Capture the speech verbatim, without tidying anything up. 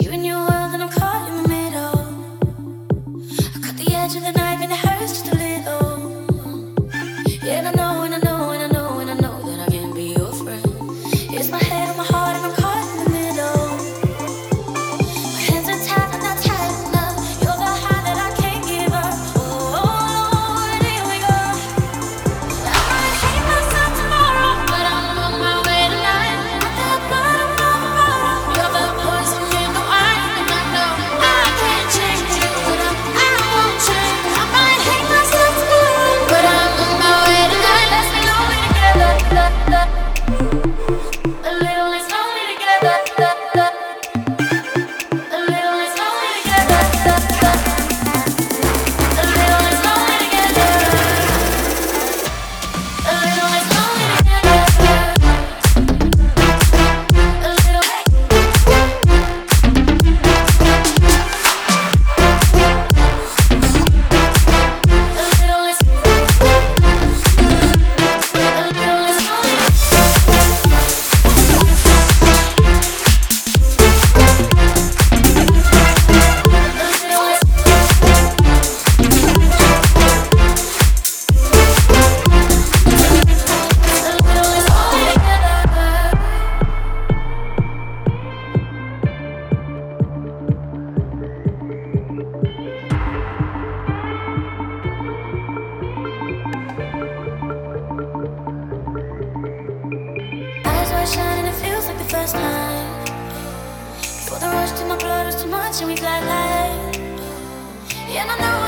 in your world and I'm caught in the middle. I cut the edge of the knife and it hurts just a little. Yeah, and I know, and I know, and I know, and I know that I can be your friend. It's my head on my heart and I'm caught in the middle. My hands are tied and not tight enough. You're the high that I can't give up. Oh, Lord, here we go. I might hate myself tomorrow, but I'm on my way tonight. At the bottom of the bottle, you're the poison in the wine, and I know I can't change you, but I'm, I won't change. I might hate myself tomorrow, but I'm on my way tonight. Let's be lonely together. A little less lonely together. A little less lonely together. A little less lonely together. A little less lonely together. A little. A little less. A little less lonely. Eyes wide shut and it feels like the first time. Before the rush to my blood was too much and we glide like. Yeah, and I know